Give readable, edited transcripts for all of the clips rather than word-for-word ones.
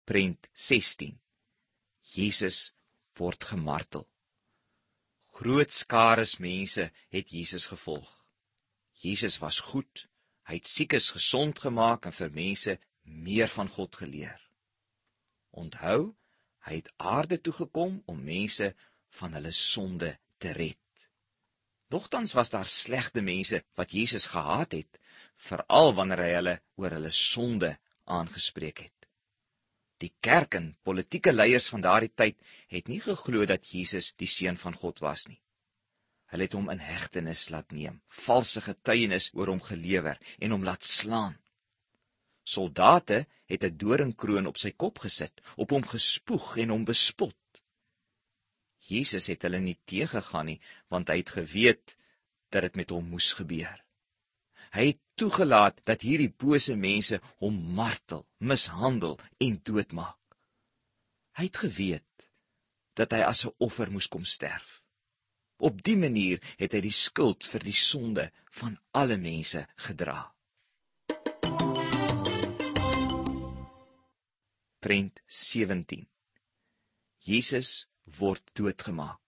Prent 16. Jesus word gemartel. Groot skares mense het Jesus gevolg. Jesus was goed, hy het siekes gesond gemaak en vir mense meer van God geleer. Onthou, hy het aarde toe gekom om mense van hulle sonde te red. Nogtans was daar slegte mense wat Jesus gehaat het, veral wanneer hy hulle oor hulle sonde aangespreek het. Die kerk en politieke leiers van daardie tyd het nie geglo dat Jesus die seun van God was nie. Hulle het hom in hegtenis laat neem, valse getuienis oor hom gelewer en hom laat slaan. Soldate het 'n doringkroon op sy kop gesit, op hom gespoeg en hom bespot. Jesus het hulle nie teëgegaan nie, want hy het geweet dat dit met hom moes gebeur. Hy het toegelaat dat hierdie bose mense hom martel, mishandel en doodmaak. Hy het geweet dat hy as 'n offer moes kom sterf. Op die manier het hy die skuld vir die sonde van alle mense gedra. Prent 17. Jesus word doodgemaak.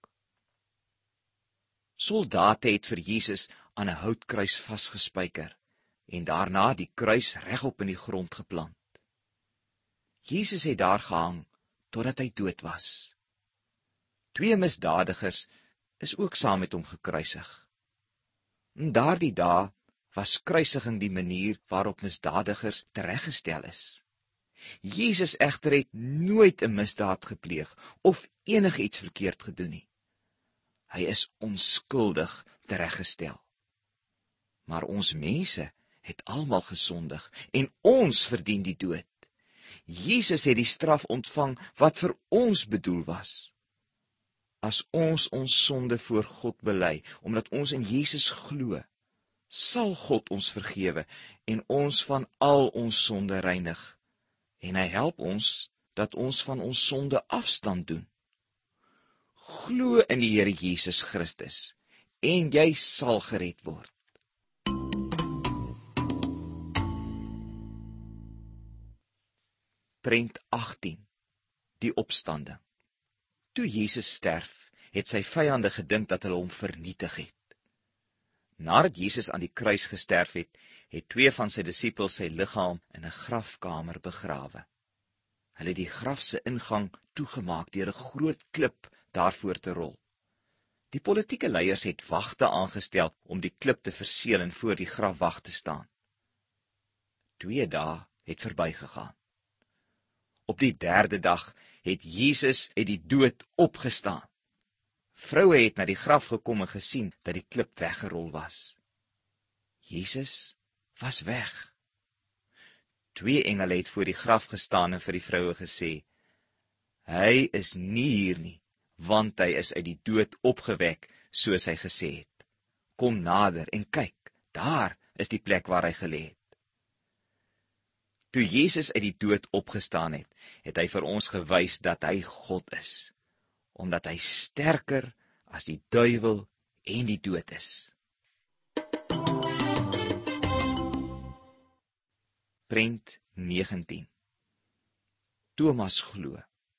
Soldate het vir Jesus aan 'n houtkruis vasgespijker en daarna die kruis regop in die grond geplant. Jesus het daar gehang totdat hy dood was. 2 misdadigers is ook saam met hom gekruisig. In daardie dae was kruisiging die manier waarop misdadigers tereggestel is. Jesus egter het nooit 'n misdaad gepleeg of enigiets verkeerd gedoen nie. Hy is onskuldig tereggestel. Maar ons mense het almal gesondig en ons verdien die dood. Jesus het die straf ontvang wat vir ons bedoel was. As ons sonde voor God bely, omdat ons in Jesus glo, sal God ons vergewe en ons van al ons sonde reinig. En hy help ons dat ons van ons sonde afstand doen. Glo in die Here Jesus Christus en jy sal gered word. Prent 18. Die opstanding. Toe Jesus sterf, het sy vyande gedink dat hulle hom vernietig het. Nadat Jesus aan die kruis gesterf het, het 2 van sy disippels sy liggaam in 'n grafkamer begrawe. Hulle het die graf se ingang toegemaak deur 'n groot klip daarvoor te rol. Die politieke leiers het wagte aangestel om die klip te verseël en voor die graf wag te staan. 2 dae het verbygegaan. Op die 3de dag het Jesus uit die dood opgestaan. Vroue het na die graf gekom en gesien dat die klip weggerol was. Jesus was weg. 2 engele het voor die graf gestaan en vir die vroue gesê, hy is nie hier nie, want hy is uit die dood opgewek, soos hy gesê het. Kom nader en kyk, daar is die plek waar hy gelê het. Toe Jesus uit die dood opgestaan het, het hy vir ons gewys dat hy God is, omdat hy sterker as die duiwel en die dood is. Prent 19. Thomas glo.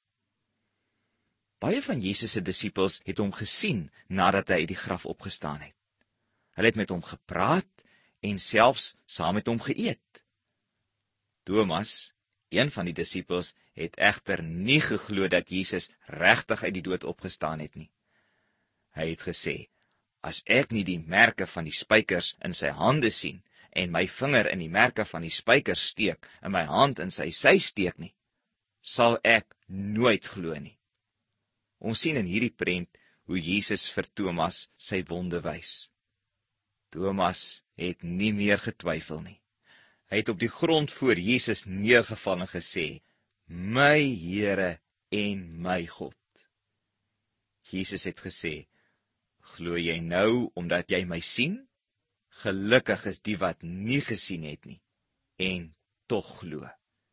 Baie van Jesus se disippels het hom gesien nadat hy uit die graf opgestaan het. Hulle het met hom gepraat en selfs saam met hom geëet. Thomas, een van die disippels, het egter nie geglo dat Jesus regtig uit die dood opgestaan het nie. Hy het gesê, as ek nie die merke van die spykers in sy hande sien en my vinger in die merke van die spykers steek en my hand in sy sy steek nie, sal ek nooit glo nie. Ons sien in hierdie prent hoe Jesus vir Thomas sy wonde wys. Thomas het nie meer getwyfel nie. Hy het op die grond voor Jesus neergeval en gesê, my Here en my God. Jesus het gesê, glo jy nou omdat jy my sien? Gelukkig is die wat nie gesien het nie, en tog glo.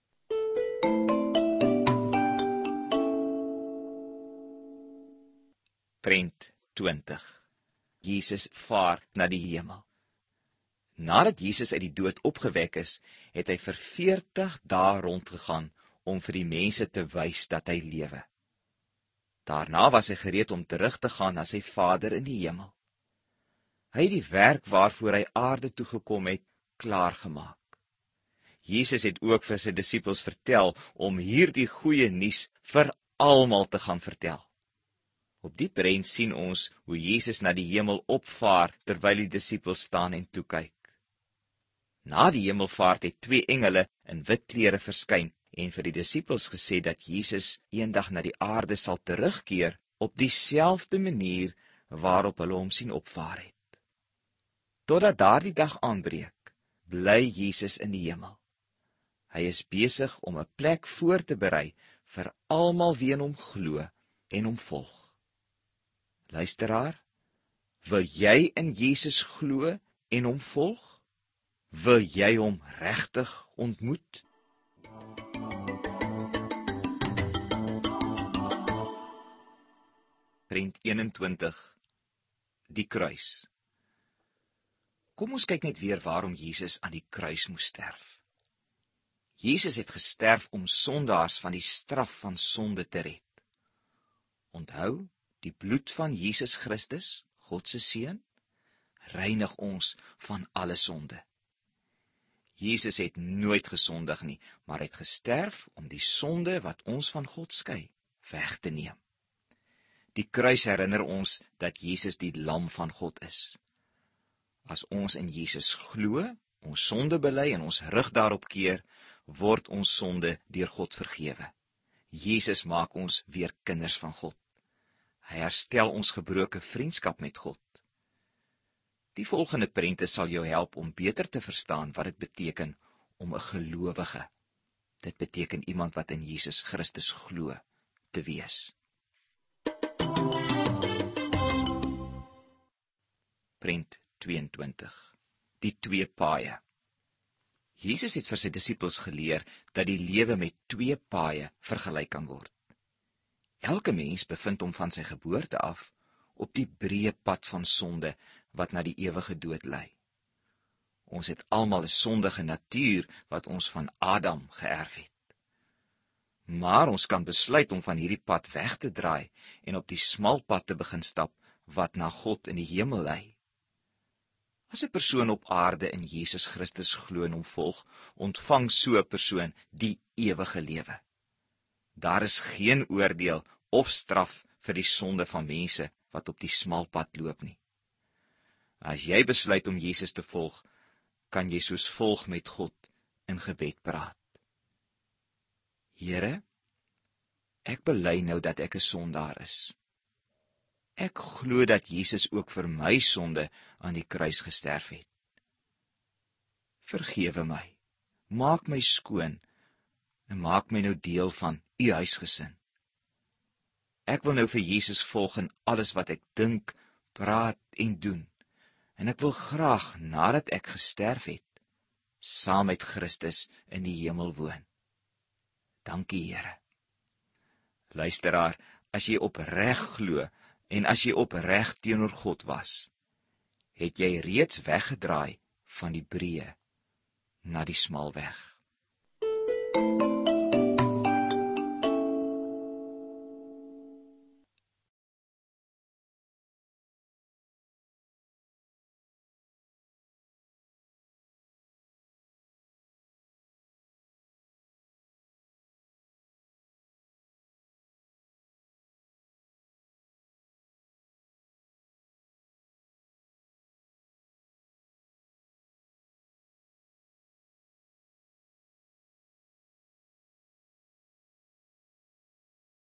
Prent 20. Jesus vaar na die hemel. Nadat Jesus uit die dood opgewek is, het hy vir 40 dae rondgegaan om vir die mense te wys dat hy lewe. Daarna was hy gereed om terug te gaan na sy Vader in die hemel. Hy het die werk waarvoor hy aarde toe gekom het, klaargemaak. Jesus het ook vir sy disippels vertel om hierdie goeie nuus vir almal te gaan vertel. Op die prent sien ons hoe Jesus na die hemel opvaar terwyl die disippels staan en toekyk. Na die hemelvaart het 2 engele in wit klere verskyn en vir die disippels gesê dat Jesus eendag na die aarde sal terugkeer op dieselfde manier waarop hulle hom sien opvaar het. Totdat daardie dag aanbreek, bly Jesus in die hemel. Hy is besig om 'n plek voor te berei vir almal wie in hom glo en hom volg. Luisteraar, wil jy in Jesus glo en hom volg? Wil jy hom regtig ontmoet? Prent 21. Die kruis. Kom ons kyk net weer waarom Jesus aan die kruis moes sterf. Jesus het gesterf om sondaars van die straf van sonde te red. Onthou, die bloed van Jesus Christus, God se Seun, reinig ons van alle sonde. Jesus het nooit gesondig nie, maar het gesterf om die sonde wat ons van God skei, weg te neem. Die kruis herinner ons dat Jesus die lam van God is. As ons in Jesus glo, ons sonde bely en ons rug daarop keer, word ons sonde deur God vergewe. Jesus maak ons weer kinders van God. Hy herstel ons gebroke vriendskap met God. Die volgende prente sal jou help om beter te verstaan wat dit beteken om 'n gelowige, dit beteken iemand wat in Jesus Christus glo, te wees. Prent 22. Die 2 paaie. Jesus het vir sy disippels geleer dat die lewe met 2 paaie vergelyk kan word. Elke mens bevind hom van sy geboorte af op die breë pad van sonde wat na die ewige dood lei. Ons het almal 'n sondige natuur wat ons van Adam geërf het. Maar ons kan besluit om van hierdie pad weg te draai en op die smal pad te begin stap wat na God in die hemel lei. As 'n persoon op aarde in Jesus Christus glo en hom volg, ontvang so 'n persoon die ewige lewe. Daar is geen oordeel of straf vir die sonde van mense wat op die smal pad loop nie. As jy besluit om Jesus te volg, kan jy soos volg met God in gebed praat. Here, ek bely nou dat ek 'n sondaar is. Ek glo dat Jesus ook vir my sonde aan die kruis gesterf het. Vergewe my, maak my skoon en maak my nou deel van u huisgesin. Ek wil nou vir Jesus volg in alles wat ek dink, praat en doen. En ek wil graag, nadat ek gesterf het, saam met Christus in die hemel woon. Dankie, Here. Luisteraar, as jy opreg glo en as jy opreg teenoor God was, het jy reeds weggedraai van die breë na die smal weg.